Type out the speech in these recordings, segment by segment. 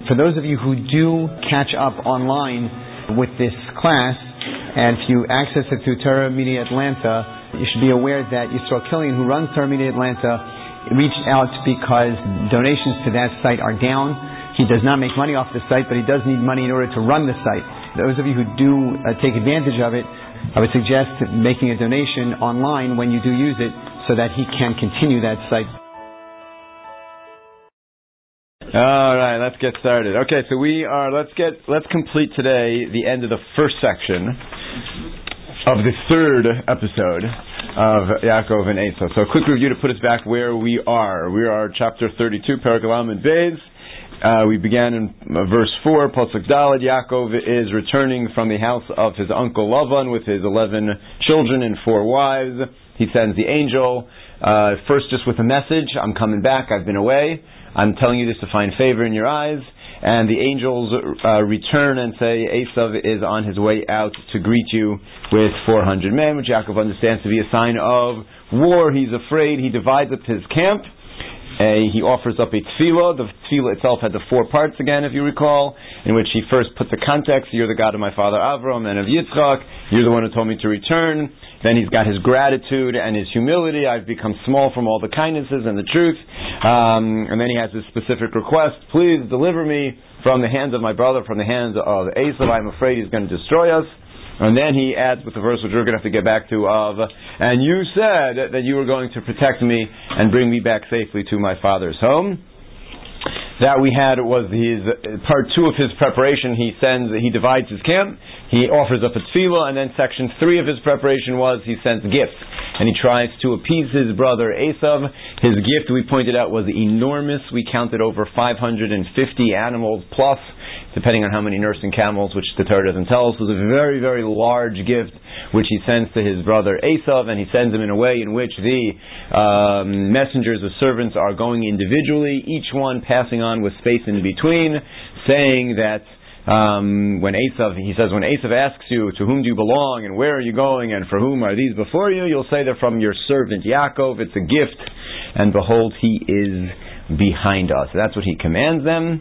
For those of you who do catch up online with this class, and if you access it through Torah Media Atlanta, you should be aware that Yisrael Killian, who runs Torah Media Atlanta, reached out because donations to that site are down. He does not make money off the site, but he does need money in order to run the site. Those of you who do take advantage of it, I would suggest making a donation online when you do use it so that he can continue that site. All right, let's get started. Okay, so let's complete today the end of the first section of the third episode of Yaakov and Esav. So a quick review to put us back where we are. We are chapter 32, Perek Lamed Beis. We began in verse 4, Pasuk Daled. Yaakov is returning from the house of his uncle Lavan with his 11 children and 4 wives. He sends the angel, first just with a message, I'm coming back, I've been away. I'm telling you this to find favor in your eyes. And the angels return and say, Esav is on his way out to greet you with 400 men, which Yaakov understands to be a sign of war. He's afraid. He divides up his camp. He offers up a tefillah. The tefillah itself had the 4 parts again, if you recall, in which he first put the context, you're the God of my father Avram and of Yitzchak, you're the one who told me to return. Then he's got his gratitude and his humility. I've become small from all the kindnesses and the truth. And then he has his specific request, please deliver me from the hands of my brother, from the hands of Esav. I'm afraid he's going to destroy us. And then he adds with the verse which we're going to have to get back to of, and you said that you were going to protect me and bring me back safely to my father's home. That we had was his part 2 of his preparation. He divides his camp, he offers up a tefillah, and then section 3 of his preparation was he sends gifts. And he tries to appease his brother Esav. His gift, we pointed out, was enormous. We counted over 550 animals plus, depending on how many nursing camels, which the Torah doesn't tell us. It was a very, very large gift which he sends to his brother Esav, and he sends him in a way in which the messengers or servants are going individually, each one passing on with space in between, saying that when Esav asks you, to whom do you belong, and where are you going, and for whom are these before you, you'll say they're from your servant Yaakov. It's a gift, and behold, he is behind us. That's what he commands them.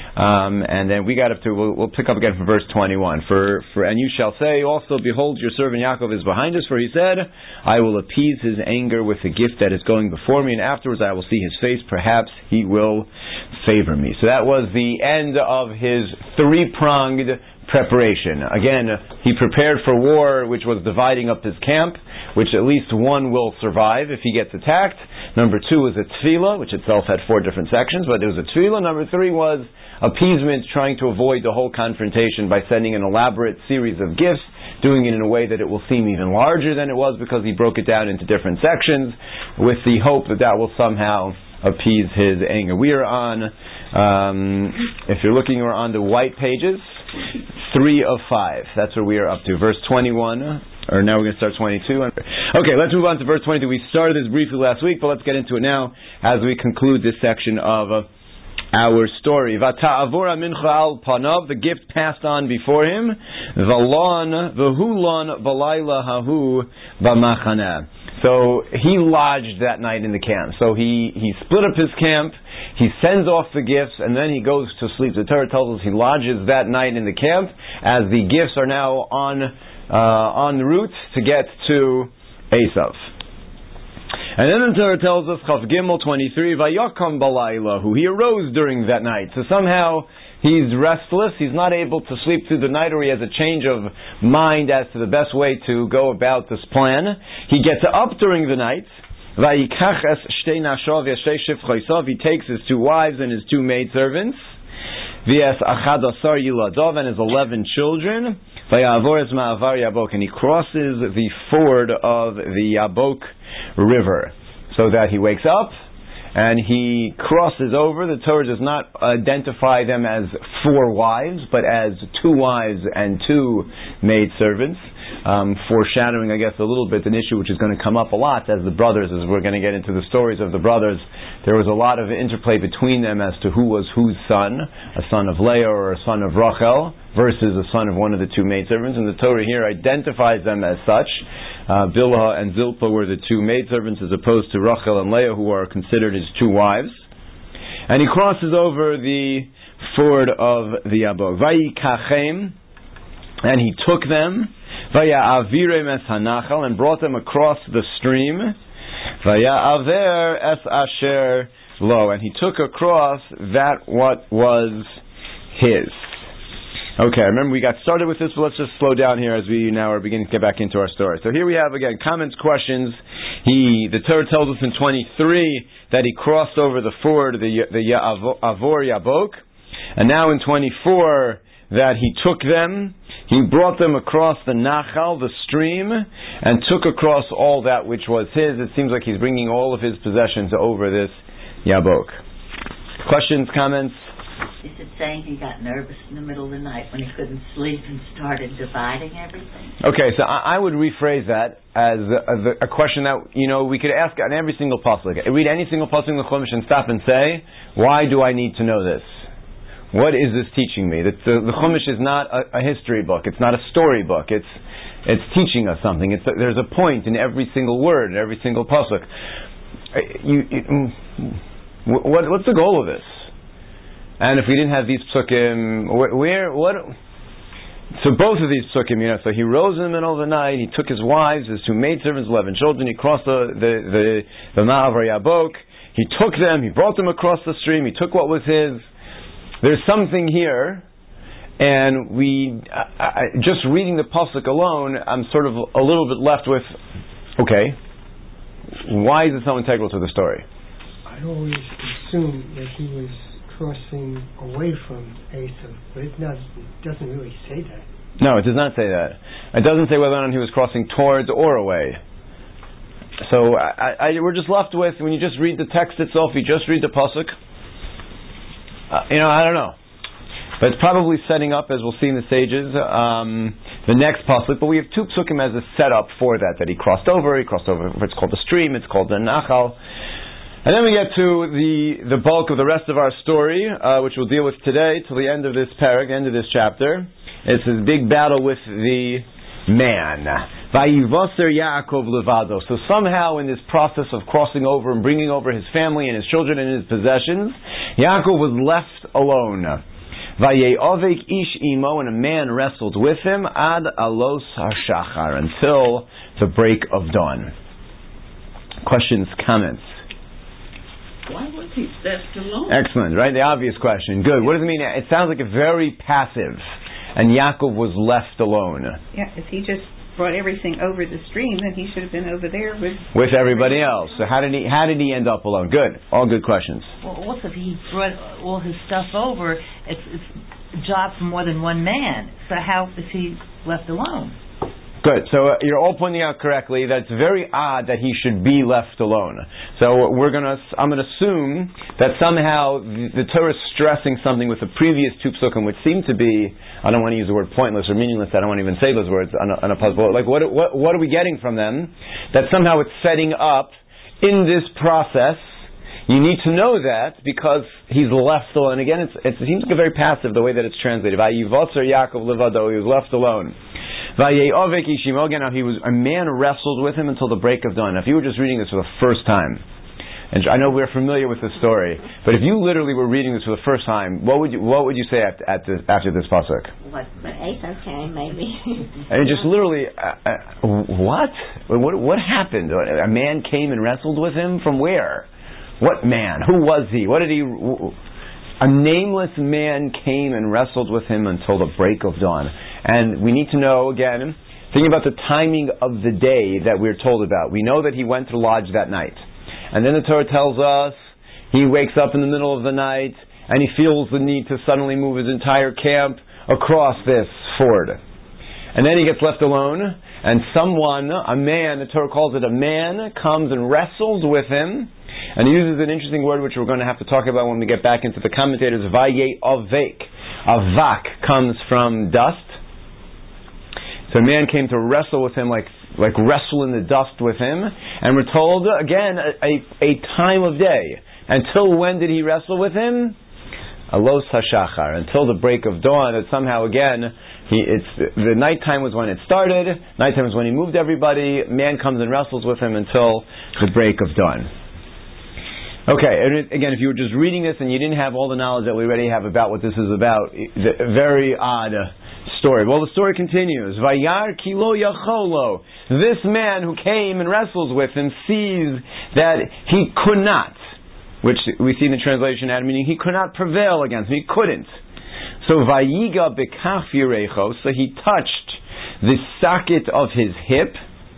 And then we got up to, we'll pick up again from verse 21. And you shall say also, behold, your servant Yaakov is behind us, for he said, I will appease his anger with the gift that is going before me, and afterwards I will see his face, perhaps he will favor me. So that was the end of his 3-pronged preparation. Again, he prepared for war, which was dividing up his camp, which at least one will survive if he gets attacked. Number 2 was a tefillah, which itself had 4 different sections, but it was a tefillah. Number 3 was appeasement, trying to avoid the whole confrontation by sending an elaborate series of gifts, doing it in a way that it will seem even larger than it was because he broke it down into different sections with the hope that that will somehow appease his anger. We are on, if you're looking, we're on the white pages, 3 of 5. That's where we are up to. Verse 21, or now we're going to start 22. Okay, let's move on to verse 22. We started this briefly last week, but let's get into it now as we conclude this section of our story. Vata'avora mincha al panav, the gift passed on before him. V'hulon v'layla hahu v'machana. So he lodged that night in the camp. So he split up his camp, he sends off the gifts, and then he goes to sleep. The Torah tells us he lodges that night in the camp as the gifts are now en route to get to Esav. And then the Torah tells us, Chaf Gimel 23, Vayakam balaylahu, he arose during that night. So somehow he's restless, he's not able to sleep through the night, or he has a change of mind as to the best way to go about this plan. He gets up during the night. Vayikach es shtei nashav yashtei shivchaisav, he takes his 2 wives and his 2 maidservants. V'es achad asar yiladov, and his 11 children. Vayavor es ma'avar Yabok, and he crosses the ford of the Yabok river, so that he wakes up and he crosses over. The Torah does not identify them as 4 wives, but as 2 wives and 2 maidservants, foreshadowing, I guess, a little bit an issue which is going to come up a lot as we're going to get into the stories of the brothers. There was a lot of interplay between them as to who was whose son, a son of Leah or a son of Rachel, versus a son of one of the 2 maidservants, and the Torah here identifies them as such. Bilhah and Zilpah were the 2 maidservants, as opposed to Rachel and Leah, who are considered his 2 wives. And he crosses over the ford of the Yabok. Vayikachem, and he took them. Vaya'avirem es hanachal, and brought them across the stream. Vaya'aver es asher lo, and he took across that what was his. Okay, remember we got started with this, but let's just slow down here as we now are beginning to get back into our story. So here we have again comments, questions. The Torah tells us in 23 that he crossed over the ford, the Avor Yabok, and now in 24 that he took them, he brought them across the Nachal, the stream, and took across all that which was his. It seems like he's bringing all of his possessions over this Yabok. Questions, comments? Is it saying he got nervous in the middle of the night when he couldn't sleep and started dividing everything? Okay, so I would rephrase that as a question that, we could ask on every single pasuk. Read any single pasuk in the Chumash and stop and say, why do I need to know this? What is this teaching me? The Chumash is not a history book. It's not a story book. It's teaching us something. There's a point in every single word, in every single pasuk. What's the goal of this? And if we didn't have these psukim, so both of these psukim, so he rose in the middle of the night, he took his wives, his 2 maidservants, 11 children, he crossed the Ma'avar Yabok, he took them, he brought them across the stream, he took what was his. There's something here, and just reading the pasuk alone, I'm sort of a little bit left with, okay, why is it so integral to the story? I always assume that he was crossing away from Esav, but it doesn't really say that. No, it does not say that. It doesn't say whether or not he was crossing towards or away. So we're just left with, when you just read the text itself, you just read the pasuk, I don't know. But it's probably setting up, as we'll see in the sages, the next pasuk. But we have 2 psukim as a setup for that he crossed over. It's called the stream, it's called the Nachal. And then we get to the bulk of the rest of our story, which we'll deal with today till the end of this parak, end of this chapter. It's this big battle with the man. Vayivaser Yaakov levado. So somehow in this process of crossing over and bringing over his family and his children and his possessions, Yaakov was left alone. Vayeovek ish imo, and a man wrestled with him ad alos hashachar, until the break of dawn. Questions, comments? Why was he left alone? Excellent, right? The obvious question. Good. What does it mean? It sounds like a very passive, and Yaakov was left alone. Yeah, if he just brought everything over the stream, then he should have been over there with everybody else. So how did he end up alone? Good. All good questions. Well, also, if he brought all his stuff over, it's a job for more than one man. So how is he left alone? Good. So you're all pointing out correctly that it's very odd that he should be left alone. So I'm going to assume that somehow the Torah is stressing something with the previous 2 psukim, which seem to be, I don't want to use the word pointless or meaningless, I don't want to even say those words on a puzzle. Like what are we getting from them? That somehow it's setting up in this process. You need to know that because he's left alone. Again, it seems like a very passive the way that it's translated. Vayivotzer Yaakov levado, he was left alone. Vayeovek ishimo, again, now a man wrestled with him until the break of dawn. Now, if you were just reading this for the first time, and I know we're familiar with this story, but if you literally were reading this for the first time, what would you say after this pasuk? It's okay, maybe. And just literally, what happened? A man came and wrestled with him? From where? What man? Who was he? What did he? A nameless man came and wrestled with him until the break of dawn. And we need to know, again, thinking about the timing of the day that we're told about. We know that he went to lodge that night. And then the Torah tells us he wakes up in the middle of the night and he feels the need to suddenly move his entire camp across this ford. And then he gets left alone, and a man, the Torah calls it a man, comes and wrestles with him. And he uses an interesting word which we're going to have to talk about when we get back into the commentators. Vaye avek. Avak comes from dust. So a man came to wrestle with him, like wrestle in the dust with him. And we're told, again, a time of day. Until when did he wrestle with him? Alos hashachar, until the break of dawn. That somehow, again, the nighttime was when it started. Nighttime was when he moved everybody. Man comes and wrestles with him until the break of dawn. Okay, and again, if you were just reading this and you didn't have all the knowledge that we already have about what this is about, very odd story. Well, the story continues. Vayar kilo yacholo. This man who came and wrestles with him sees that he could not, which we see in the translation, meaning he could not prevail against him. He couldn't. So vayiga bekaf yirecho. So he touched the socket of his hip.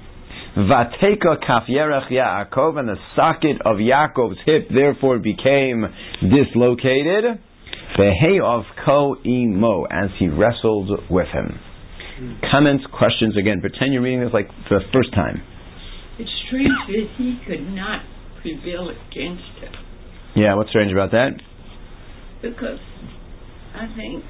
Vateka kaf yerech Yaakov, and the socket of Yaakov's hip therefore became dislocated. Behei of ko imo, as he wrestled with him. Comments, questions, again, pretend you're reading this like for the first time. It's strange that he could not prevail against him. Yeah, what's strange about that? Because I think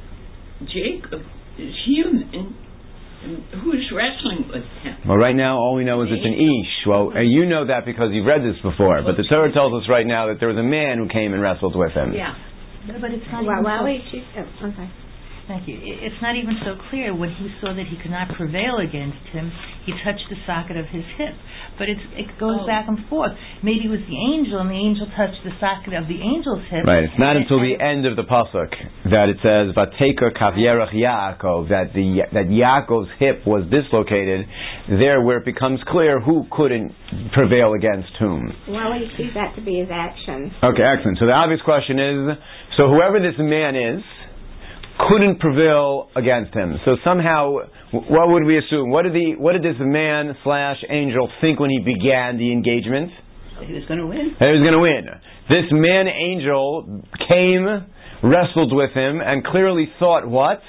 Jacob is human. Who's wrestling with him? Well, right now, all we know is it's an ish. Well, you know that because you've read this before. But the Torah tells us right now that there was a man who came and wrestled with him. Yeah. But it's not Okay. Thank you. It's not even so clear. When he saw that he could not prevail against him, he touched the socket of his hip. But it goes back and forth. Maybe it was the angel, and the angel touched the socket of the angel's hip. Right. It's not until the end of the pasuk that it says "Vateka kav yerech Yaakov," that Yaakov's hip was dislocated. There, where it becomes clear who couldn't prevail against whom. Well, he sees that to be his action. Okay, excellent. So the obvious question is: so whoever this man is couldn't prevail against him. So somehow, what would we assume? What did this man / angel think when he began the engagement? He was going to win. That he was going to win. This man angel came, wrestled with him, and clearly thought, what?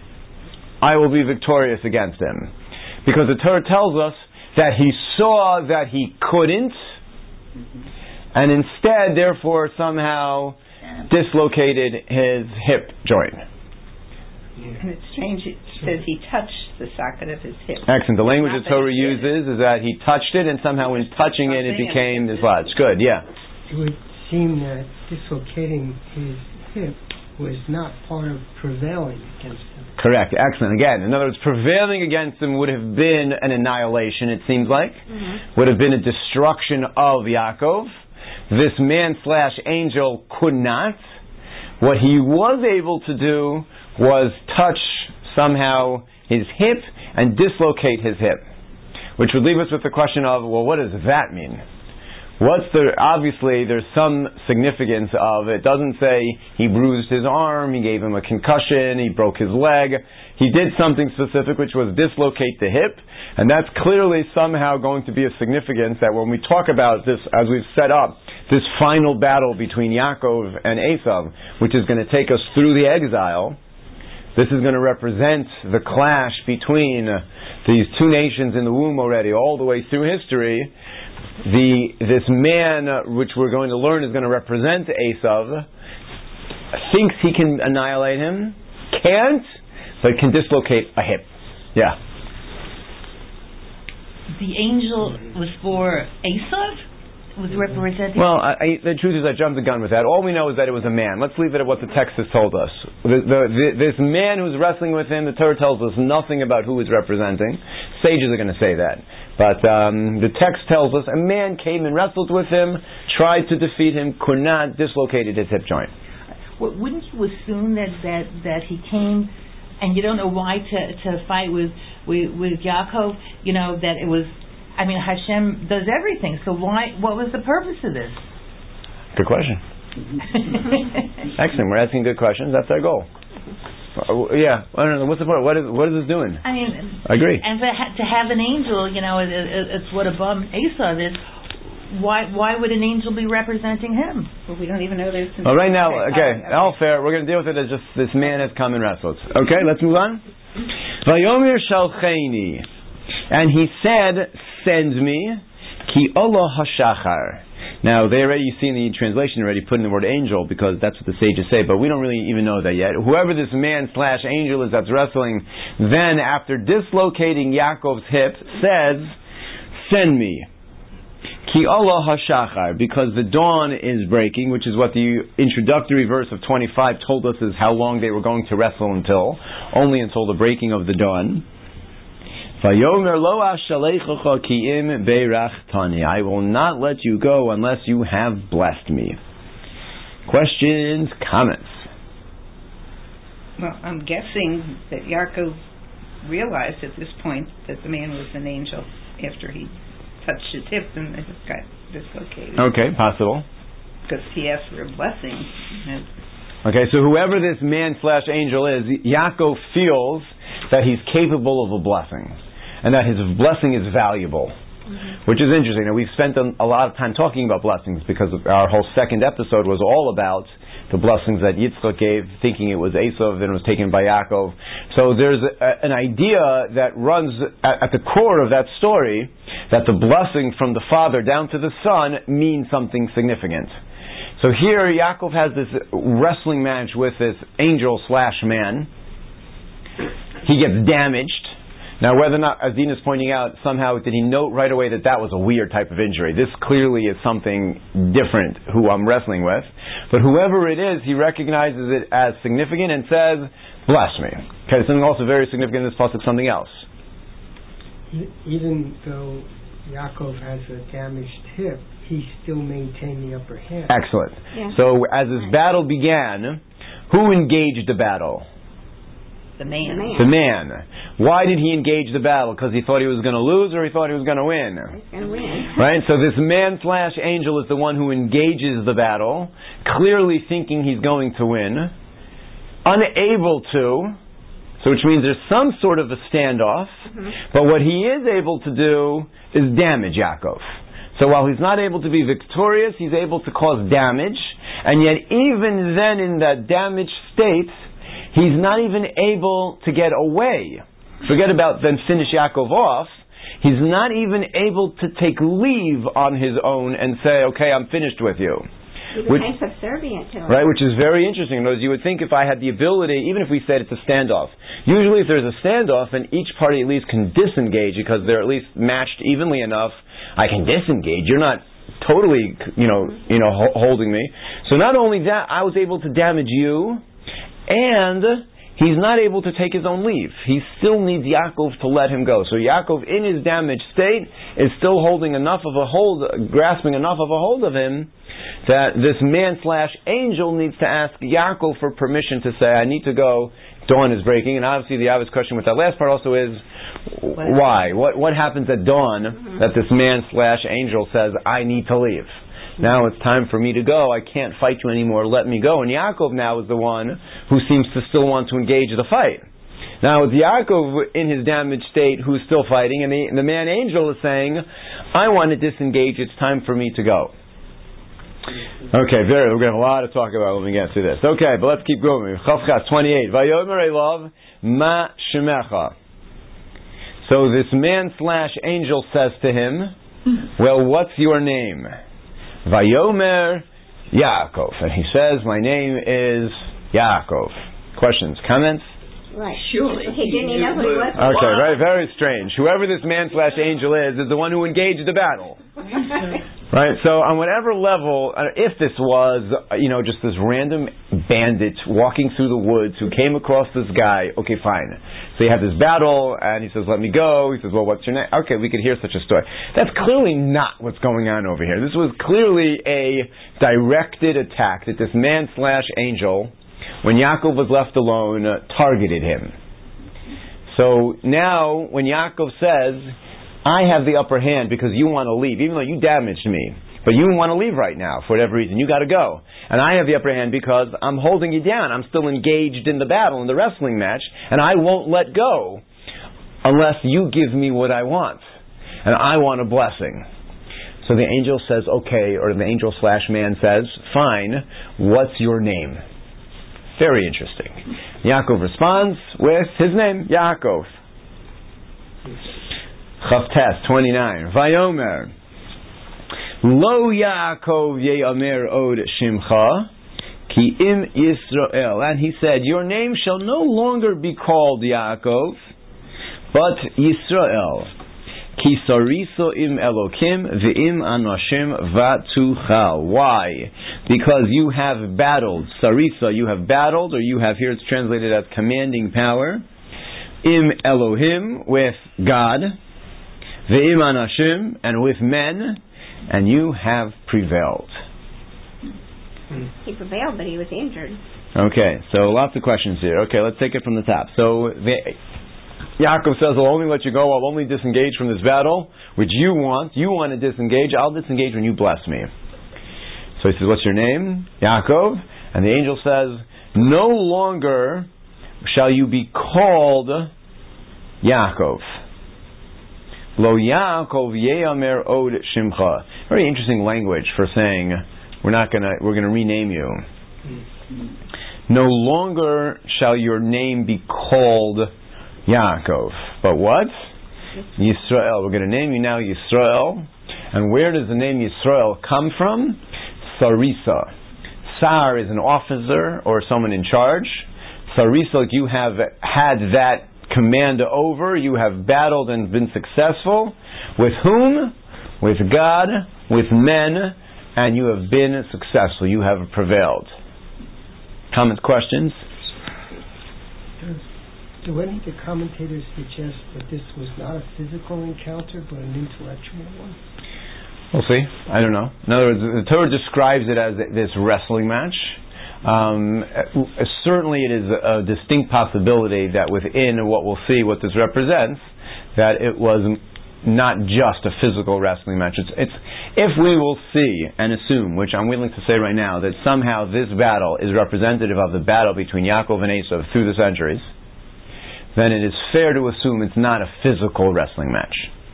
I will be victorious against him. Because the Torah tells us that he saw that he couldn't, and instead, therefore, somehow dislocated his hip joint. And it's strange, it says he touched the socket of his hip. Excellent. The language the Torah uses is that he touched it, and somehow in touching it, it became dislodged. Good, yeah. It would seem that dislocating his hip was not part of prevailing against him. Correct. Excellent. Again, in other words, prevailing against him would have been an annihilation, it seems like. Would have been a destruction of Yaakov. This man / angel could not. What he was able to do was touch somehow his hip and dislocate his hip. Which would leave us with the question of, well, what does that mean? Obviously, there's some significance of it. It doesn't say he bruised his arm, he gave him a concussion, he broke his leg. He did something specific, which was dislocate the hip. And that's clearly somehow going to be a significance that when we talk about this, as we've set up, this final battle between Yaakov and Esav, which is going to take us through the exile, this is going to represent the clash between these two nations in the womb already, all the way through history. This man, which we're going to learn is going to represent Esav, thinks he can annihilate him, can't, but can dislocate a hip. Yeah. The angel was for Esav? Was representing? Well, the truth is I jumped the gun with that. All we know is that it was a man. Let's leave it at what the text has told us. This man who's wrestling with him, the Torah tells us nothing about who he's representing. Sages are going to say that. But the text tells us a man came and wrestled with him, tried to defeat him, could not, dislocated his hip joint. Wouldn't you assume that he came, and you don't know why to fight with Yaakov, that it was... I mean, Hashem does everything. So what was the purpose of this? Good question. Excellent. We're asking good questions. That's our goal. Yeah. I don't know. What's the point? What is this doing? I mean, I agree. And to have an angel, it's what a bum Esau is. Why would an angel be representing him? Well, we don't even know there's... Well, right now, okay, all fair. We're going to deal with it as just this man has come and wrestled. Okay, let's move on. Vayomer shalcheini. And he said, send me, ki Allah hashachar. Now, they already, you see in the translation already put in the word angel, because that's what the sages say, but we don't really even know that yet. Whoever this man / angel is that's wrestling, then after dislocating Yaakov's hip, says, send me. Ki Allah hashachar, because the dawn is breaking, which is what the introductory verse of 25 told us is how long they were going to wrestle until, only until the breaking of the dawn. Vayomer lo ashalechocha ki im beirachtani. I will not let you go unless you have blessed me. Questions, comments? Well, I'm guessing that Yaakov realized at this point that the man was an angel after he touched his hip and it got dislocated. Okay, possible. Because he asked for a blessing. Okay, so whoever this man/angel is, Yaakov feels that he's capable of a blessing, and that his blessing is valuable, which is interesting. Now, we've spent a lot of time talking about blessings because our whole second episode was all about the blessings that Yitzchak gave, thinking it was Esav and was taken by Yaakov. So there's an idea that runs at the core of that story, that the blessing from the father down to the son means something significant. So here Yaakov has this wrestling match with this angel/man. He gets damaged. Now, whether or not, as Dean is pointing out, somehow did he note right away that was a weird type of injury? This clearly is something different who I'm wrestling with. But whoever it is, he recognizes it as significant and says, bless me. Okay, something also very significant in this pasuk, something else. Even though Yaakov has a damaged hip, he still maintained the upper hand. Excellent. Yeah. So as this battle began, who engaged the battle? The man. The man. Why did he engage the battle? Because he thought he was going to lose, or he thought he was going to win? He's going to win. Right? So this man/angel is the one who engages the battle, clearly thinking he's going to win, unable to, so which means there's some sort of a standoff, but what he is able to do is damage Yaakov. So while he's not able to be victorious, he's able to cause damage, and yet even then in that damaged state, he's not even able to get away. Forget about then finish Yaakov off. He's not even able to take leave on his own and say, okay, I'm finished with you. He became subservient to him. Right, which is very interesting. In other words, you would think if I had the ability, even if we said it's a standoff, usually if there's a standoff and each party at least can disengage because they're at least matched evenly enough, I can disengage. You're not totally, holding me. So not only that, I was able to damage you, and he's not able to take his own leave. He still needs Yaakov to let him go. So Yaakov, in his damaged state, is still holding enough of a hold, grasping enough of a hold of him, that this man/angel needs to ask Yaakov for permission to say, I need to go, dawn is breaking. And obviously the obvious question with that last part also is, why? What happens at dawn that this man/angel says, I need to leave? Now it's time for me to go. I can't fight you anymore. Let me go. And Yaakov now is the one who seems to still want to engage the fight. Now it's Yaakov in his damaged state who's still fighting, and the man/angel is saying, I want to disengage. It's time for me to go. Okay, we're going to have a lot to talk about when we get to this. Okay, but let's keep going. Chavchas 28. Vayomer Elav ma shemecha. So this man/angel says to him, well, what's your name? Vayomer Yaakov. And he says, my name is Yaakov. Questions, comments? Right. Surely. He didn't know who he was. Okay, right, very strange. Whoever this man/angel is the one who engaged the battle. Right, so on whatever level, if this was, just this random bandit walking through the woods who came across this guy, okay, fine. So you have this battle, and he says, let me go. He says, well, what's your name? Okay, we could hear such a story. That's clearly not what's going on over here. This was clearly a directed attack that this man/angel, when Yaakov was left alone, targeted him. So now, when Yaakov says, I have the upper hand because you want to leave, even though you damaged me, but you want to leave right now for whatever reason, you got to go. And I have the upper hand because I'm holding you down. I'm still engaged in the battle, in the wrestling match, and I won't let go unless you give me what I want. And I want a blessing. So the angel says, okay, or the angel/man says, fine, what's your name? Very interesting. Yaakov responds with his name, Yaakov. Chavtes 29. Vayomer Lo Yaakov ye'amer od shimcha ki im Yisrael. And he said, your name shall no longer be called Yaakov, but Yisrael. Ki sariso im Elokim ve'im anoshim vatuchal. Why? Because you have battled. Sarisa, you have battled, or you have, here it's translated as commanding power. im Elohim, with God, ve'im anashim, and with men, and you have prevailed. He prevailed, but he was injured. Okay, so lots of questions here. Okay, let's take it from the top. So Yaakov says, I'll only let you go, I'll only disengage from this battle, which you want. You want to disengage, I'll disengage when you bless me. So he says, what's your name? Yaakov. And the angel says, no longer shall you be called Yaakov. Lo Yaakov ye'amer od shimcha. Very interesting language for saying we're gonna rename you. No longer shall your name be called Yaakov. But what? Yisrael. We're going to name you now Yisrael. And where does the name Yisrael come from? Sarisa. Sar is an officer or someone in charge. Sarisa, you have had that command over. You have battled and been successful. With whom? With God, with men, and you have been successful. You have prevailed. Comments, questions? Do any of the commentators suggest that this was not a physical encounter but an intellectual one? We'll see. I don't know. In other words, the Torah describes it as this wrestling match. Certainly it is a distinct possibility that within what we'll see, what this represents, that it was not just a physical wrestling match. It's if we will see and assume, which I'm willing to say right now, that somehow this battle is representative of the battle between Yaakov and Esav through the centuries, then it is fair to assume it's not a physical wrestling match.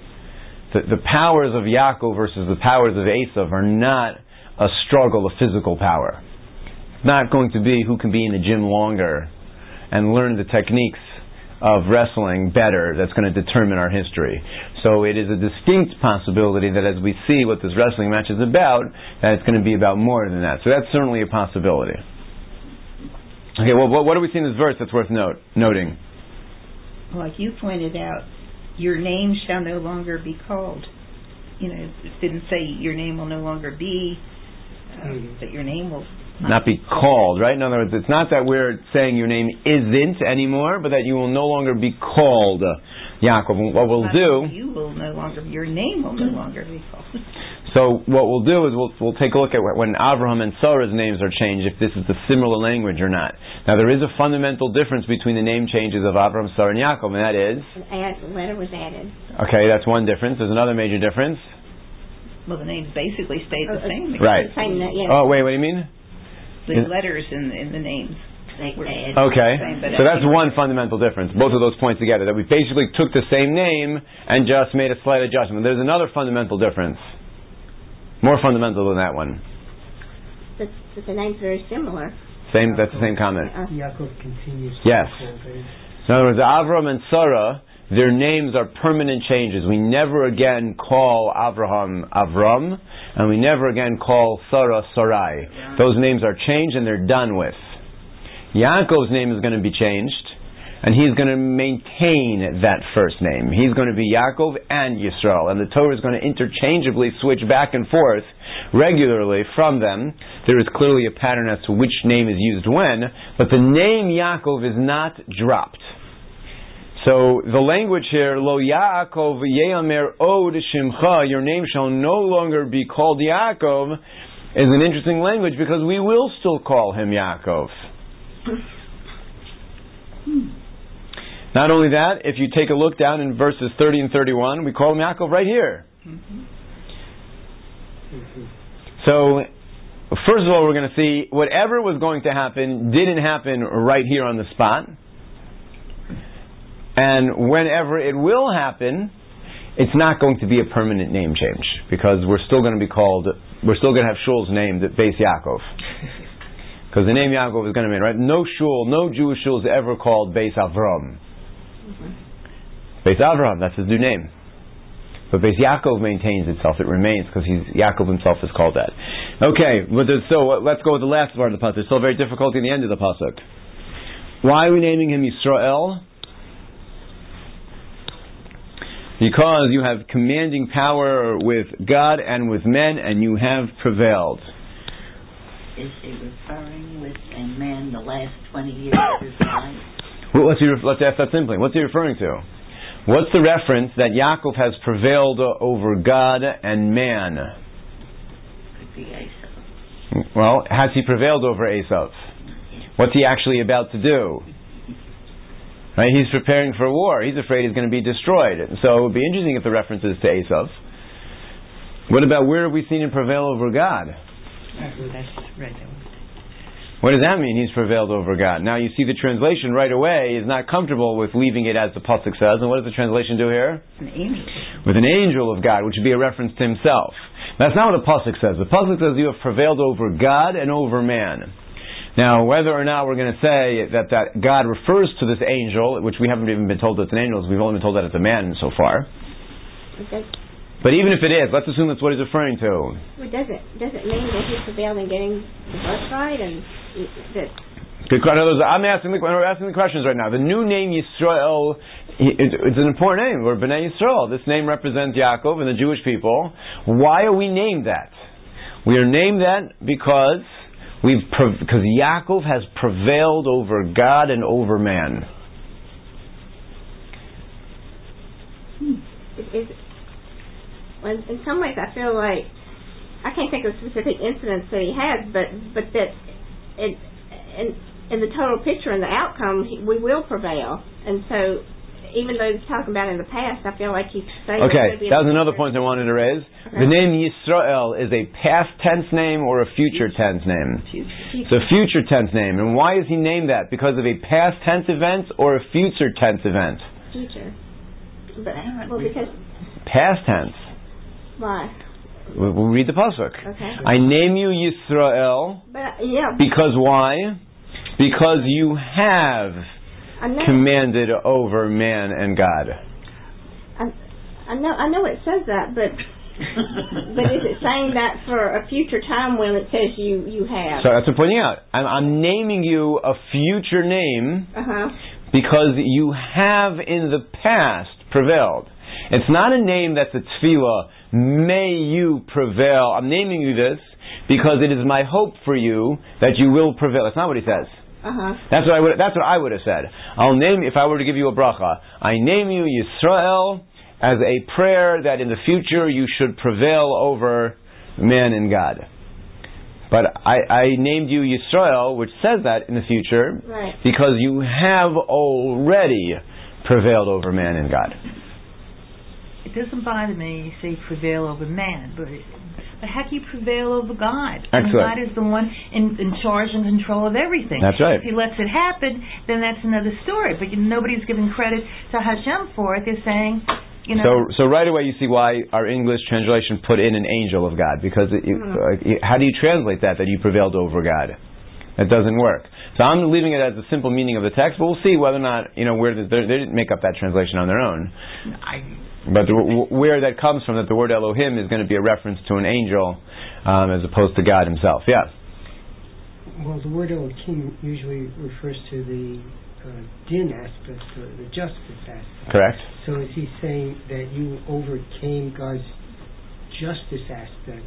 The powers of Yaakov versus the powers of Esav are not a struggle of physical power. It's not going to be who can be in the gym longer and learn the techniques of wrestling better that's going to determine our history. So it is a distinct possibility that as we see what this wrestling match is about, that it's going to be about more than that. So that's certainly a possibility. Okay, well, what do we see in this verse that's worth noting? Like you pointed out, your name shall no longer be called. You know, it didn't say your name will no longer be, but your name will not be called, right? In other words, it's not that we're saying your name isn't anymore, but that you will no longer be called Yaakov. What we'll do... Your name will no longer be called. So what we'll do is we'll take a look at when Avraham and Sarah's names are changed, if this is the similar language or not. Now there is a fundamental difference between the name changes of Avraham, Sarah, and Yaakov, and that is... A letter was added. Okay, that's one difference. There's another major difference. Well, the names basically stayed the same. Right. Oh, wait, what do you mean? The letters in the names. Okay, so that's one fundamental difference. Both of those points together, that we basically took the same name and just made a slight adjustment. There's another fundamental difference, more fundamental than that one. The name's very similar. Same. That's the same comment. Yaakov continues. Yes. In other words, Avram and Sarah, their names are permanent changes. We never again call Avraham Avram, and we never again call Sarah Sarai. Those names are changed and they're done with. Yaakov's name is going to be changed, and he's going to maintain that first name. He's going to be Yaakov and Yisrael, and the Torah is going to interchangeably switch back and forth regularly from them. There is clearly a pattern as to which name is used when, but the name Yaakov is not dropped. So the language here, Lo Yaakov ye'amer od shimcha, your name shall no longer be called Yaakov, is an interesting language because we will still call him Yaakov. Not only that, if you take a look down in verses 30 and 31, we call him Yaakov right here. So, first of all, we're going to see whatever was going to happen didn't happen right here on the spot. And whenever it will happen, it's not going to be a permanent name change because we're still going to have shuls named Beis Yaakov. Because the name Yaakov is going to be, right? No shul, no Jewish shul is ever called Beis Avram. Beis Avram, that's his new name. But Beis Yaakov maintains itself, it remains, because Yaakov himself is called that. Okay, so let's go with the last part of the pasuk. It's still very difficult in the end of the pasuk. Why are we naming him Yisrael? Because you have commanding power with God and with men, and you have prevailed. Is he referring with a man the last 20 years of his life? Well, let's ask that simply. What's he referring to? What's the reference that Yaakov has prevailed over God and man? Could be Esau. Well, has he prevailed over Esav? What's he actually about to do? Right? He's preparing for war. He's afraid he's going to be destroyed. So it would be interesting if the reference is to Esav. What about where have we seen him prevail over God? That's right. What does that mean, he's prevailed over God? Now you see the translation right away is not comfortable with leaving it as the pasuk says. And what does the translation do here? An angel. With an angel of God, which would be a reference to himself. That's not what the pasuk says. The pasuk says you have prevailed over God and over man. Now, whether or not we're going to say that God refers to this angel, which we haven't even been told that it's an angel, we've only been told that it's a man so far. Okay. But even if it is, let's assume that's what he's referring to. Well, does it mean that he prevailed in getting the birthright and that? Good question. We're asking the questions right now. The new name Yisrael, it's an important name. We're Bnei Yisrael. This name represents Yaakov and the Jewish people. Why are we named that? We are named that because Yaakov has prevailed over God and over man. In some ways, I feel like I can't think of specific incidents that he has, but that in the total picture and the outcome, we will prevail. And so, even though he's talking about in the past, I feel like he's saying. Okay, that was another point I wanted to raise. Okay. The name Yisrael is a past tense name or a future tense name. It's a future tense name, and why is he named that? Because of a past tense event or a future tense event? Future, because past tense. Why? We'll read the pasuk. Okay. I name you Yisrael. Because why? Because you have commanded over man and God. I know it says that, but is it saying that for a future time when it says you have? So that's what I'm pointing out. I'm naming you a future name because you have in the past prevailed. It's not a name that's a tefillah. May you prevail. I'm naming you this because it is my hope for you that you will prevail. That's not what he says. That's what I would have said. I'll name, if I were to give you a bracha, I name you Yisrael as a prayer that in the future you should prevail over man and God. But I named you Yisrael, which says that in the future, because you have already prevailed over man and God. It doesn't bother me you say prevail over man, but how do you prevail over God? Excellent. God is the one in charge and control of everything. That's right. If he lets it happen, then that's another story. But nobody's giving credit to Hashem for it. They're saying, So right away you see why our English translation put in an angel of God, because how do you translate that you prevailed over God? It doesn't work. So I'm leaving it as a simple meaning of the text, but we'll see whether or not where they didn't make up that translation on their own. But where that comes from, that the word Elohim is going to be a reference to an angel as opposed to God himself. Yeah. Well, the word Elohim usually refers to the din aspect, or the justice aspect. Correct. So is he saying that you overcame God's justice aspect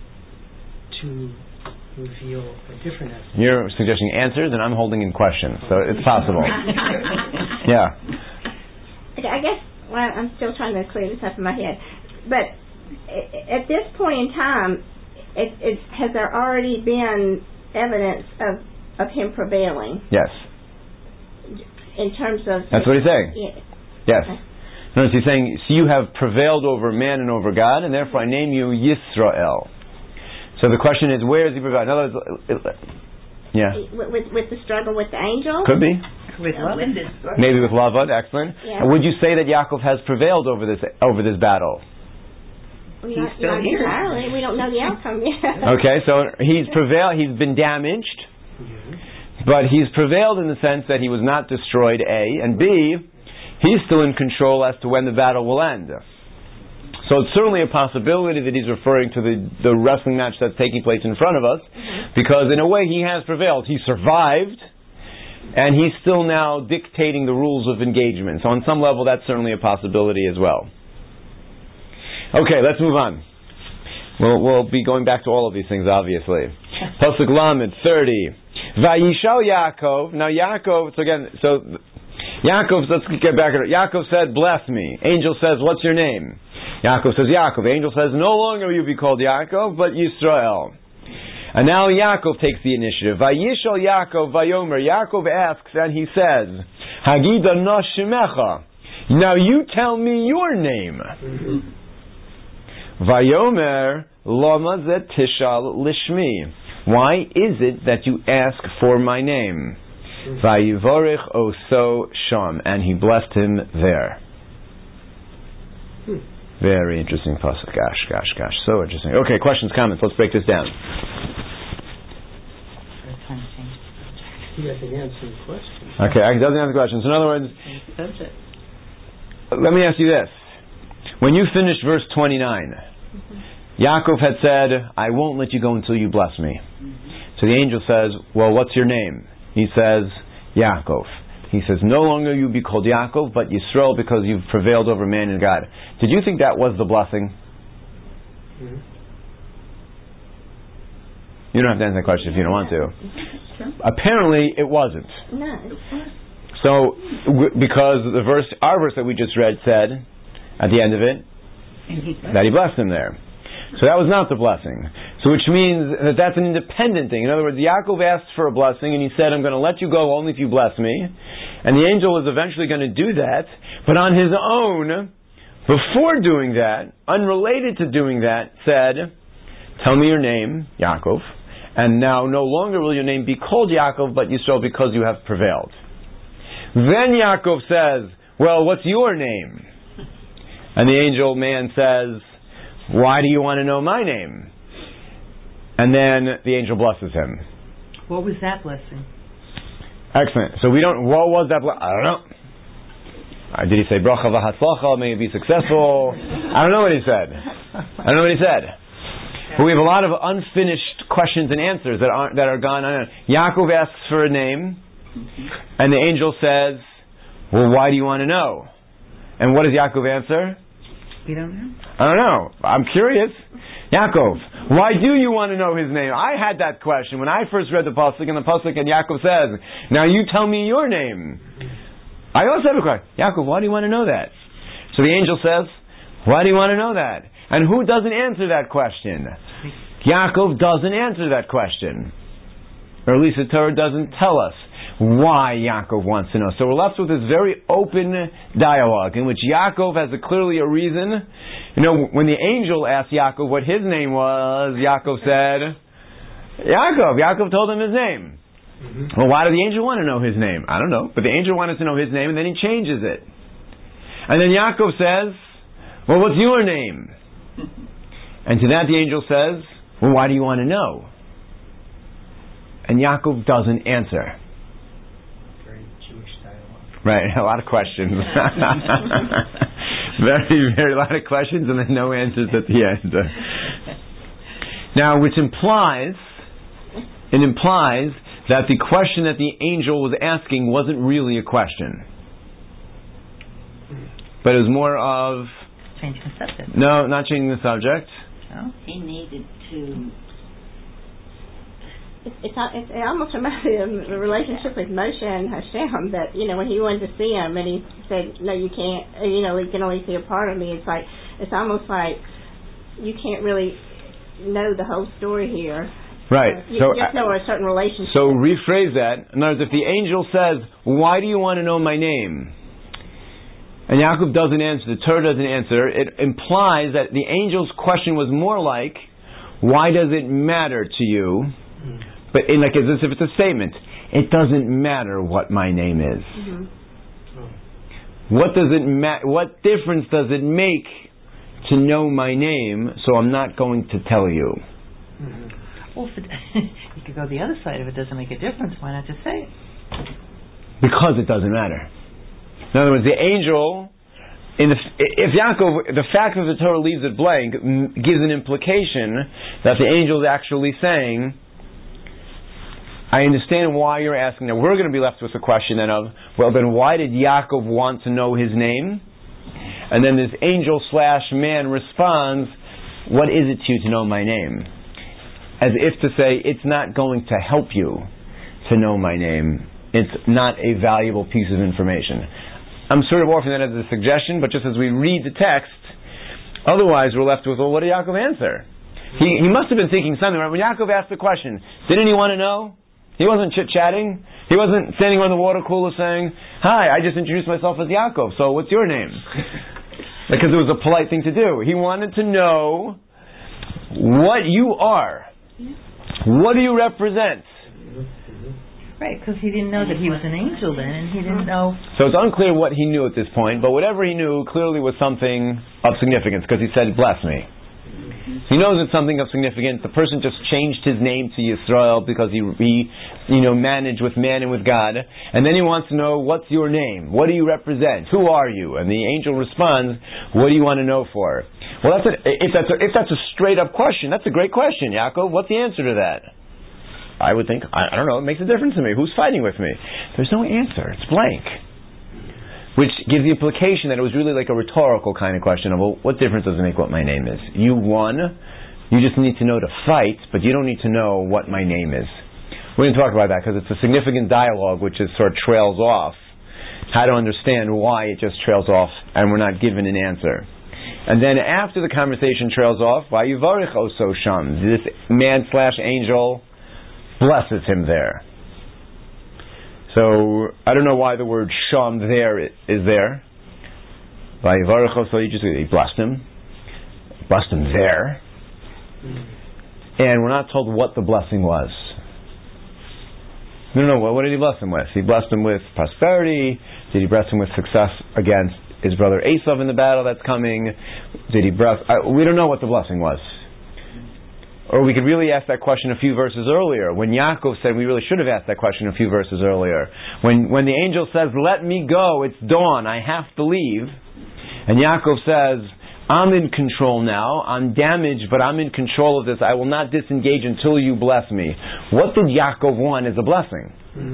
to reveal a different aspect? You're suggesting answers, and I'm holding in questions, so it's possible. Yeah. Okay, I guess I'm still trying to clear this up in my head, but at this point in time, has there already been evidence of him prevailing? Yes. In terms of... That's what he's saying. Yeah. Yes. Okay. Notice he's saying, so you have prevailed over man and over God, and therefore I name you Yisrael. So the question is, where is he prevailed? In other words, yeah. With the struggle with the angel? Could be. With Lavan. Maybe with Lavan, excellent. Yeah. Would you say that Yaakov has prevailed over this battle? Well, not entirely. We don't know the outcome yet. Okay, so he's prevailed. He's been damaged, but he's prevailed in the sense that he was not destroyed. A and B, he's still in control as to when the battle will end. So it's certainly a possibility that he's referring to the wrestling match that's taking place in front of us, because in a way he has prevailed. He survived. And he's still now dictating the rules of engagement. So on some level, that's certainly a possibility as well. Okay, let's move on. We'll be going back to all of these things, obviously. Pasuk Lamed 30. Vayishal Yaakov. Now Yaakov, so Yaakov, let's get back at it. Yaakov said, bless me. Angel says, what's your name? Yaakov says, Yaakov. Angel says, no longer will you be called Yaakov, but Yisrael. And now Yaakov takes the initiative. Vayishal Yaakov Vayomer. Yaakov asks and he says, Hagida na shemecha. Now you tell me your name. Vayomer lama zet tishal lishmi. Why is it that you ask for my name? Vayivorich oso sham. And he blessed him there. Very interesting pasuk. Gosh. So interesting. Okay, questions, comments. Let's break this down. He doesn't answer the question. Okay, he doesn't answer the question. So in other words, let me ask you this. When you finished verse 29, Yaakov had said, I won't let you go until you bless me. So the angel says, well, what's your name? He says, Yaakov. He says, no longer you be called Yaakov, but Yisrael, because you've prevailed over man and God. Did you think that was the blessing? You don't have to answer that question if you don't want to. Apparently, it wasn't. No. So, because our verse that we just read said, at the end of it, that he blessed him there. So that was not the blessing. So which means that that's an independent thing. In other words, Yaakov asked for a blessing and he said, I'm going to let you go only if you bless me. And the angel was eventually going to do that, but on his own, before doing that, unrelated to doing that, said, tell me your name, Yaakov, and now no longer will your name be called Yaakov, but Yisrael, because you have prevailed. Then Yaakov says, well, what's your name? And the angel man says, why do you want to know my name? And then the angel blesses him. What was that blessing? Excellent. So what was that blessing? I don't know. Did he say, bracha v'hatzlacha, may you be successful? I don't know what he said. But we have a lot of unfinished questions and answers that are gone on. Yaakov asks for a name, and the angel says, well, why do you want to know? And what does Yaakov answer? You don't know? I don't know. I'm curious. Yaakov, why do you want to know his name? I had that question when I first read the pasuk, and the pasuk and Yaakov says, now you tell me your name. I also have a question. Yaakov, why do you want to know that? So the angel says, why do you want to know that? And who doesn't answer that question? Yaakov doesn't answer that question. Or at least the Torah doesn't tell us why Yaakov wants to know. So we're left with this very open dialogue in which Yaakov has clearly a reason. You know, when the angel asked Yaakov what his name was, Yaakov said, Yaakov. Yaakov told him his name. Well, why did the angel want to know his name? I don't know. But the angel wanted to know his name, and then he changes it. And then Yaakov says, well, what's your name? And to that the angel says, well, why do you want to know? And Yaakov doesn't answer. Right, a lot of questions. very lot of questions and then no answers at the end. Now, which implies that the question that the angel was asking wasn't really a question. But it was more of... Changing the subject. No, not changing the subject. No? He needed to... It almost reminds me of the relationship with Moshe and Hashem, that, when he wanted to see him and he said, no, you can't, you can only see a part of me. It's almost like you can't really know the whole story here. Right. You just know a certain relationship. So rephrase that. In other words, if the angel says, why do you want to know my name? And Yaakov doesn't answer, the Torah doesn't answer, it implies that the angel's question was more like, why does it matter to you? But as if it's a statement. It doesn't matter what my name is. What difference does it make to know my name, so I'm not going to tell you? Well, you could go the other side. If it doesn't make a difference, why not just say it? Because it doesn't matter. In other words, the angel, if Yaakov, the fact that the Torah leaves it blank gives an implication that the angel is actually saying, I understand why you're asking. Now we're going to be left with the question then of, well then why did Yaakov want to know his name? And then this angel/man responds, what is it to you to know my name? As if to say, it's not going to help you to know my name. it's not a valuable piece of information. I'm sort of offering that as a suggestion, but just as we read the text, otherwise we're left with, well, what did Yaakov answer? He must have been thinking something, right? When Yaakov asked the question, didn't he want to know? He wasn't chit-chatting. He wasn't standing on the water cooler saying, hi, I just introduced myself as Yaakov, so what's your name? Because it was a polite thing to do. He wanted to know what you are. What do you represent? Right, because he didn't know that he was an angel then, and he didn't know. So it's unclear what he knew at this point, but whatever he knew clearly was something of significance, because he said, bless me. He knows it's something of significance. The person just changed his name to Yisrael because he managed with man and with God. And then he wants to know, what's your name? What do you represent? Who are you? And the angel responds, what do you want to know for? Well, if that's a straight up question, that's a great question, Yaakov. What's the answer to that? I would think, I don't know, it makes a difference to me. Who's fighting with me? There's no answer. It's blank. Which gives the implication that it was really like a rhetorical kind of question of, well, what difference does it make what my name is? You won. You just need to know to fight, but you don't need to know what my name is. We're going to talk about that because it's a significant dialogue which is sort of trails off. How to understand why it just trails off and we're not given an answer. And then after the conversation trails off, Vayivarich Oso Sham, this man/angel blesses him there. So I don't know why the word sham there is there. He blessed him. Blessed him there. And we're not told what the blessing was. We don't know, what did he bless him with? He blessed him with prosperity. Did he bless him with success against his brother Esav in the battle that's coming? Did he bless... we don't know what the blessing was. Or we could really ask that question a few verses earlier. When Yaakov said, we really should have asked that question a few verses earlier. When the angel says, let me go, it's dawn, I have to leave. And Yaakov says, I'm in control now, I'm damaged, but I'm in control of this. I will not disengage until you bless me. What did Yaakov want as a blessing?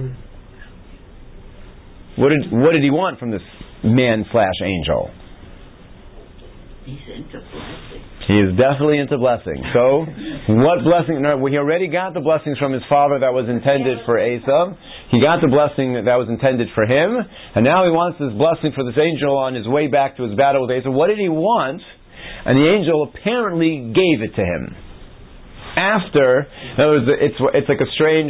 What did he want from this man/angel? He's into blessing. He is definitely into blessing. So, what blessing? No, he already got the blessings from his father that was intended for Esav. He got the blessing that was intended for him. And now he wants this blessing for this angel on his way back to his battle with Esav. What did he want? And the angel apparently gave it to him. After, it's like a strange,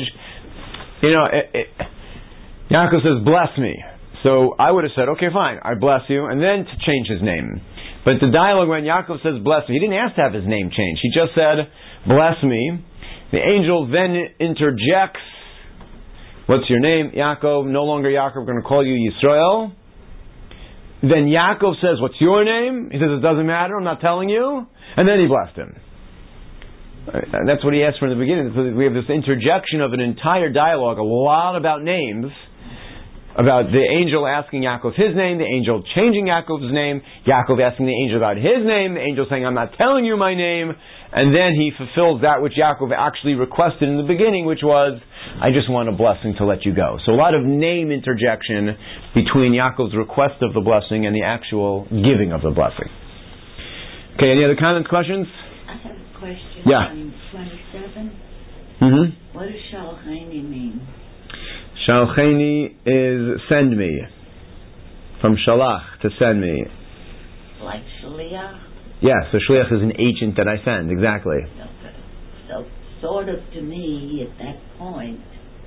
Yaakov says, bless me. So I would have said, okay, fine, I bless you, and then to change his name. But the dialogue when Yaakov says, bless me, he didn't ask to have his name changed. He just said, bless me. The angel then interjects, what's your name? Yaakov. No longer Yaakov, we're going to call you Yisrael. Then Yaakov says, what's your name? He says, it doesn't matter, I'm not telling you. And then he blessed him. And that's what he asked for in the beginning. So we have this interjection of an entire dialogue, a lot about names, about the angel asking Yaakov his name, the angel changing Yaakov's name, Yaakov asking the angel about his name, the angel saying, I'm not telling you my name, and then he fulfills that which Yaakov actually requested in the beginning, which was, I just want a blessing to let you go. So a lot of name interjection between Yaakov's request of the blessing and the actual giving of the blessing. Okay, any other comments, questions? I have a question. Yeah. On 27. What does Shalchani mean? Shalcheni is send me. From shalach, to send me. Like Shaliach? Yes, so shaliach is an agent that I send, exactly. Okay. So, sort of to me, at that point,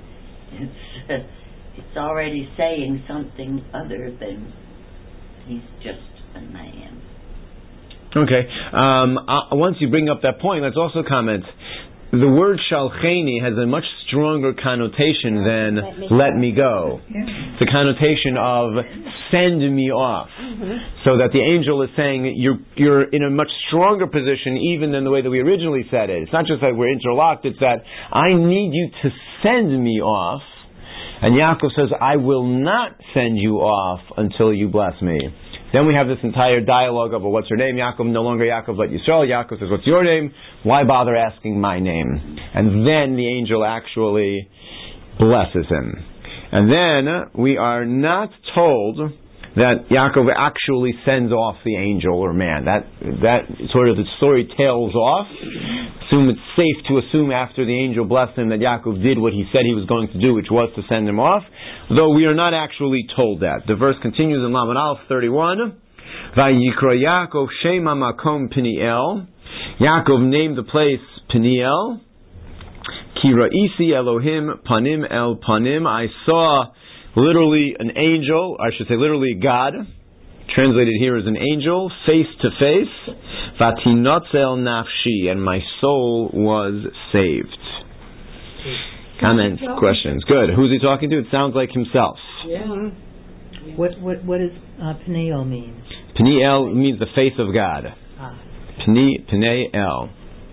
it's already saying something other than he's just a man. Okay. Once you bring up that point, let's also comment. The word shalcheni has a much stronger connotation than let me go. It's a connotation of send me off. So that the angel is saying you're in a much stronger position even than the way that we originally said it. It's not just that we're interlocked, it's that I need you to send me off. And Yaakov says, I will not send you off until you bless me. Then we have this entire dialogue of, well, what's your name? Yaakov, no longer Yaakov, but Yisrael. Yaakov says, what's your name? Why bother asking my name? And then the angel actually blesses him. And then we are not told that Yaakov actually sends off the angel or man. That sort of the story tails off. It's safe to assume after the angel blessed him that Yaakov did what he said he was going to do, which was to send him off, though we are not actually told that. The verse continues in Lamed Aleph 31. Vayikra Yaakov Shema Makom Peniel. Yaakov named the place Peniel. Ki ra'isi Elohim panim el panim. I saw literally an angel, I should say literally God, translated here as an angel, face to face. Vatinotzel nafshi, and my soul was saved. Comments, questions? Good. Who's he talking to? It sounds like himself. Yeah. What does Peniel mean? Peniel means the face of God. Peniel.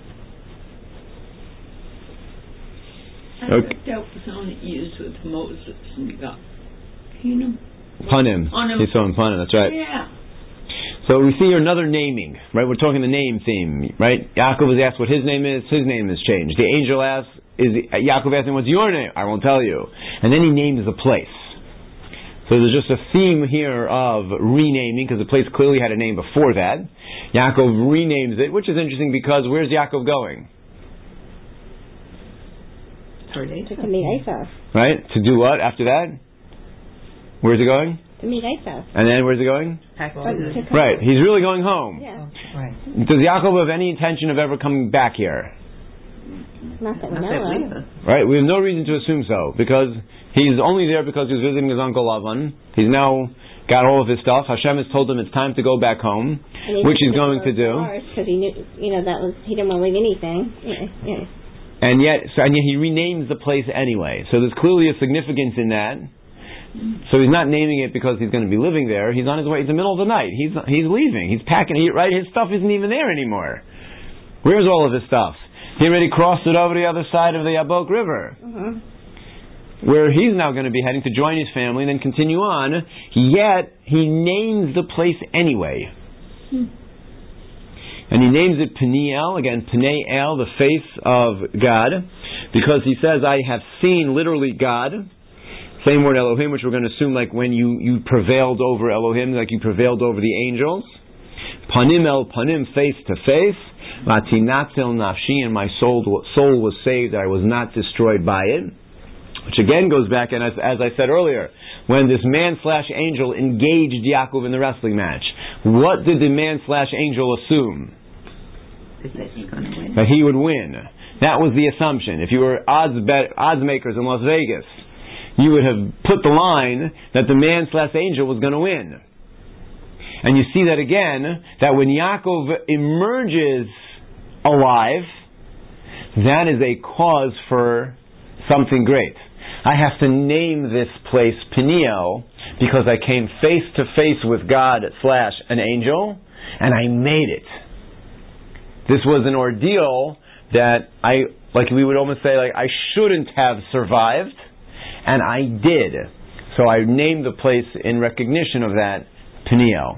Okay. That was only used with Moses and God. Panim. He saw him Panim, that's right. Yeah. So we see here another naming, right? We're talking the name theme, right? Yaakov was asked what his name is changed. The angel asks, Yaakov asked him, what's your name? I won't tell you. And then he names the place. So there's just a theme here of renaming, because the place clearly had a name before that. Yaakov renames it, which is interesting because where's Yaakov going? To meet Esau. Right? To do what after that? Where's he going? To meet Esau. And then where's he going? Right. He's really going home. Yeah. Right. Does Yaakov have any intention of ever coming back here? Not that we know of. Right. We have no reason to assume so, because he's only there because he was visiting his uncle Lavan. He's now got all of his stuff. Hashem has told him it's time to go back home, which he's going to do. Because he knew, he didn't want to leave anything. Yeah. And yet he renames the place anyway. So there's clearly a significance in that. So he's not naming it because he's going to be living there. He's on his way. It's the middle of the night. He's leaving. He's packing. Right? His stuff isn't even there anymore. Where's all of his stuff? He already crossed it over the other side of the Yabok River, where he's now going to be heading to join his family and then continue on. Yet he names the place anyway. And he names it Peniel, again, Peniel, the face of God, because he says, I have seen literally God. Same word Elohim, which we're going to assume like when you prevailed over Elohim, like you prevailed over the angels. Panim el panim, face to face. Vatinatel nafshi, and my soul was saved, I was not destroyed by it. Which again goes back, and as I said earlier, when this man/angel engaged Yaakov in the wrestling match, what did the man/angel assume? That he would win. That was the assumption. If you were odds makers in Las Vegas, you would have put the line that the man/angel was going to win. And you see that again, that when Yaakov emerges alive, that is a cause for something great. I have to name this place Peniel because I came face to face with God/an angel, and I made it. This was an ordeal that we would almost say, I shouldn't have survived, and I did. So I named the place in recognition of that Peniel.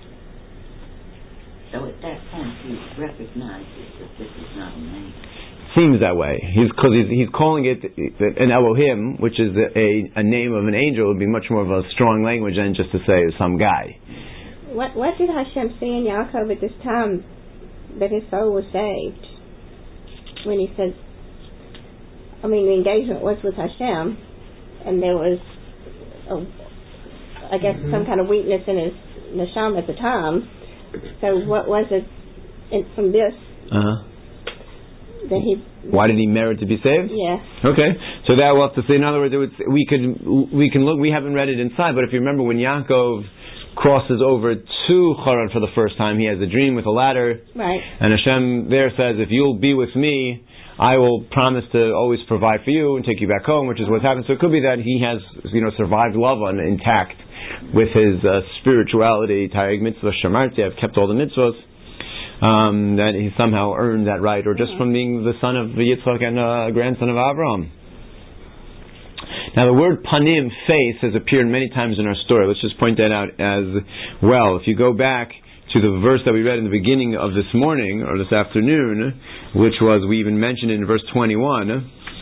So at that point he recognizes that this is not a name. Seems that way. He's calling it an Elohim, which is a name of an angel. It would be much more of a strong language than just to say some guy. What did Hashem see in Yaakov at this time that his soul was saved? When he says, the engagement was with Hashem, and there was, some kind of weakness in his neshama at the time. So what was it from this? Why did he merit to be saved? Yes. Okay. So that we'll have to say. In other words, we can look. We haven't read it inside, but if you remember when Yaakov crosses over to Haran for the first time, he has a dream with a ladder. Right. And Hashem there says, "If you'll be with me, I will promise to always provide for you and take you back home," which is what's happened. So it could be that he has, survived Lavan intact with his spirituality. Tayeg mitzvah shamarti. I've kept all the mitzvahs. That he somehow earned that right, or just from being the son of Yitzchak and grandson of Abraham. Now the word panim, face, has appeared many times in our story. Let's just point that out as well. If you go back to the verse that we read in the beginning of this morning, or this afternoon, which was, we even mentioned in verse 21,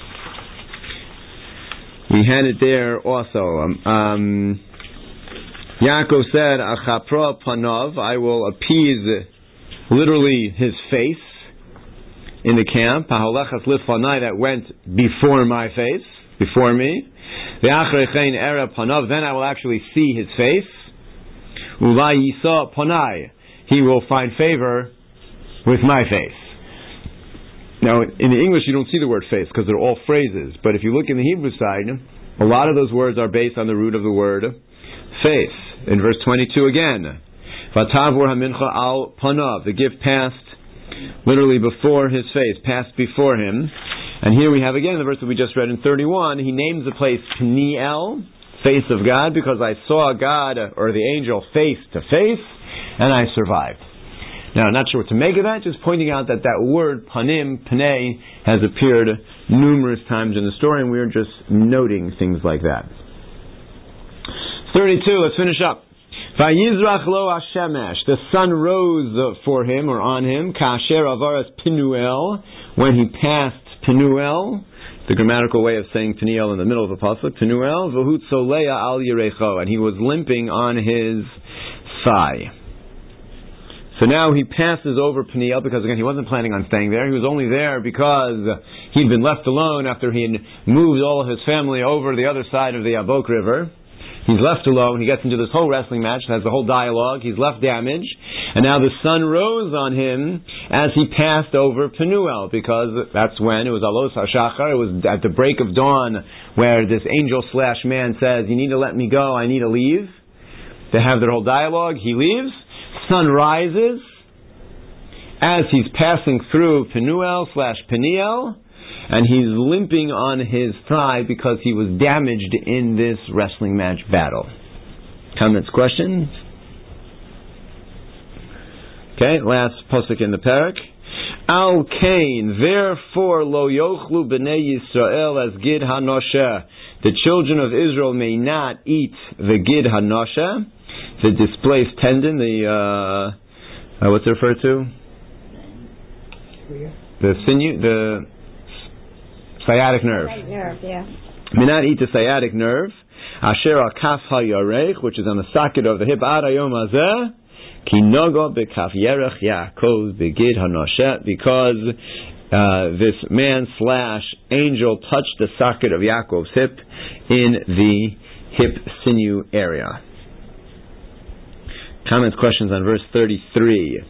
we had it there also. Yaakov said, Achapra panav, I will appease literally his face in the camp. Haholechas lifnai, that went before my face, before me. Ve'achrechein era panav, then I will actually see his face. Ulai yisa panai, he will find favor with my face. Now, in the English, you don't see the word face because they're all phrases. But if you look in the Hebrew side, a lot of those words are based on the root of the word face. In verse 22 again, Vatavur hamincha al panav, the gift passed literally before his face, passed before him. And here we have again the verse that we just read in 31. He names the place Peniel, face of God, because I saw God, or the angel, face to face, and I survived. Now, I'm not sure what to make of that, just pointing out that word panim, panei, has appeared numerous times in the story, and we're just noting things like that. 32, let's finish up. Vayizrach lo hashemesh, the sun rose for him, or on him, kasher avaras Penuel, when he passed Penuel, the grammatical way of saying Peniel in the middle of the pasuk, Penuel, v'hu tzoleya al yerecho, and he was limping on his thigh. So now he passes over Peniel, because again, he wasn't planning on staying there. He was only there because he'd been left alone after he had moved all of his family over the other side of the Yabok River. He's left alone. He gets into this whole wrestling match, has the whole dialogue. He's left damaged. And now the sun rose on him as he passed over Penuel, because that's when it was Alos HaShachar. It was at the break of dawn where this angel/man says, you need to let me go, I need to leave. They have their whole dialogue. He leaves. Sun rises as he's passing through Penuel/Peniel, and he's limping on his thigh because he was damaged in this wrestling match battle. Comments, questions? Okay, last pasuk in the parak. Al Kain, therefore lo yochlu b'nei Yisrael as gid hanosha. The children of Israel may not eat the gid hanosha, the displaced tendon, the what's it referred to? The sinew, the sciatic nerve. May not eat the sciatic nerve. Asher al kaf hayarech, which is on the socket of the hip. Ad hayom hazeh ki nogo bekaf yerech Yaakov begid hanoshet, because this man/angel touched the socket of Yaakov's hip in the hip sinew area. Comments, questions on verse 33?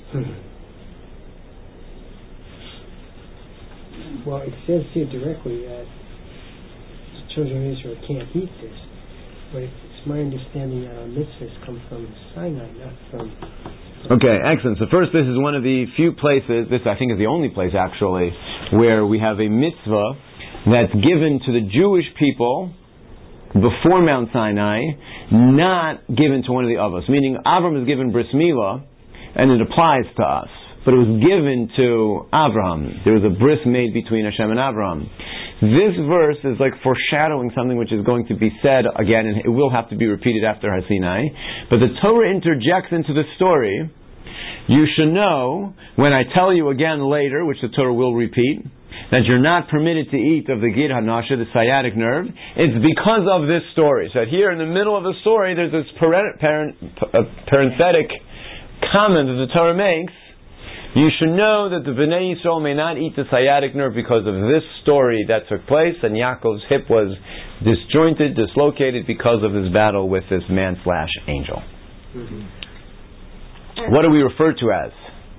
Well, it says here directly that the children of Israel can't eat this, but it's my understanding that our mitzvahs come from Sinai, not from... Okay, excellent. So first, this is one of the few places, this I think is the only place actually, where we have a mitzvah that's given to the Jewish people before Mount Sinai, not given to one of the others. Meaning, Avram is given bris milah, and it applies to us. But it was given to Avraham. There was a bris made between Hashem and Avraham. This verse is like foreshadowing something which is going to be said again, and it will have to be repeated after Har Sinai. But the Torah interjects into the story, you should know, when I tell you again later, which the Torah will repeat, that you're not permitted to eat of the gid hanasha, the sciatic nerve, it's because of this story. So here in the middle of the story, there's this parenthetic comment that the Torah makes. You should know that the Bnei Yisrael may not eat the sciatic nerve because of this story that took place, and Yaakov's hip was disjointed, dislocated because of his battle with this man/angel. Mm-hmm. What do we refer to as?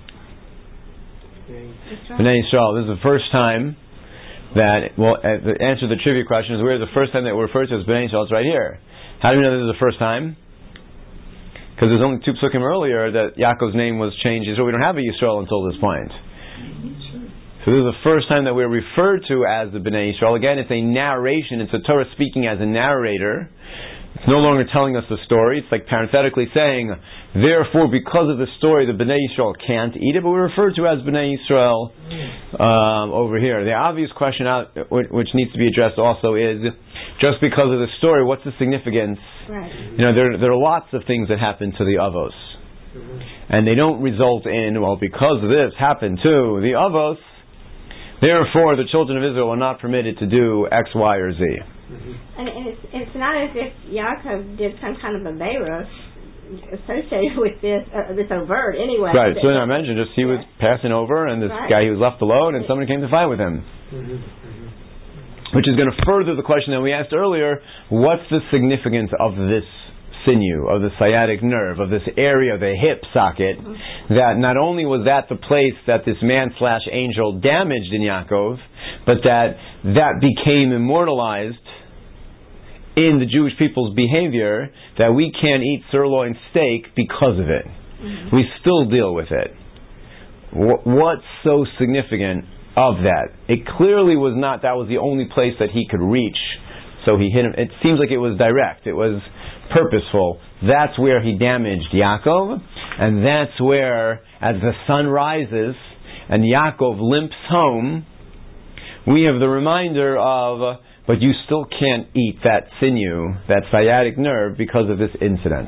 Bnei Yisrael. This is the first time that, well, the answer to the trivia question is, where is the first time that we're referred to as Bnei Yisrael? It's right here. How do we know this is the first time? Because there's only two psukim earlier that Yaakov's name was changed, so we don't have a Yisrael until this point. So this is the first time that we're referred to as the Bnei Yisrael. Again, it's a narration. It's the Torah speaking as a narrator. It's no longer telling us the story. It's like parenthetically saying, therefore, because of the story, the Bnei Yisrael can't eat it, but we're referred to as Bnei Yisrael over here. The obvious question which needs to be addressed also is, just because of the story, what's the significance? Right. You know, there are lots of things that happen to the Avos. Mm-hmm. And they don't result in, well, because this happened to the Avos, therefore the children of Israel are not permitted to do X, Y, or Z. Mm-hmm. And it's not as if Yaakov did some kind of a beirus associated with this overt anyway. Right. So I mentioned just he was passing over, and this guy, he was left alone, and somebody came to fight with him. Which is going to further the question that we asked earlier: what's the significance of this sinew, of the sciatic nerve, of this area, the hip socket, that not only was that the place that this man/angel damaged in Yaakov, but that became immortalized in the Jewish people's behavior, that we can't eat sirloin steak because of it. We still deal with it. What's so significant of that? It clearly was not that was the only place that he could reach, so he hit him. It seems like it was direct. It was purposeful. That's where he damaged Yaakov, and that's where, as the sun rises and Yaakov limps home, we have the reminder of, but you still can't eat that sinew, that sciatic nerve, because of this incident.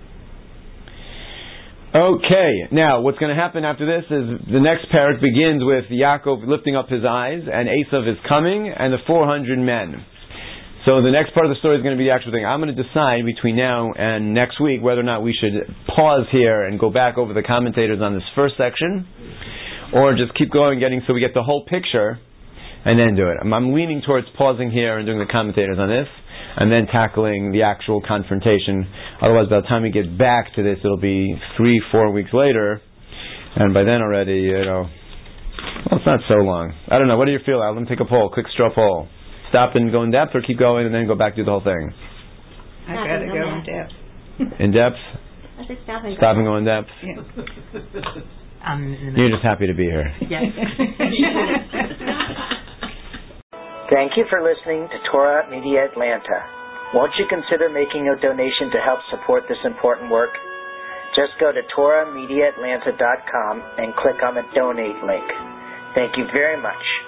Okay, now what's going to happen after this is the next parak begins with Yaakov lifting up his eyes, and Esav is coming, and the 400 men. So the next part of the story is going to be the actual thing. I'm going to decide between now and next week whether or not we should pause here and go back over the commentators on this first section, or just keep going, so we get the whole picture, and then do it. I'm leaning towards pausing here and doing the commentators on this, and then tackling the actual confrontation. Otherwise, by the time we get back to this, it'll be 3-4 weeks later, and by then already, well, it's not so long. I don't know. What do you feel, Al? Let me take a poll, quick straw poll. Stop and go in depth, or keep going and then go back to the whole thing? I gotta go in depth. In depth? I said stop and go in depth? Yeah. You're just happy to be here. Yes. Thank you for listening to Torah Media Atlanta. Won't you consider making a donation to help support this important work? Just go to TorahMediaAtlanta.com and click on the donate link. Thank you very much.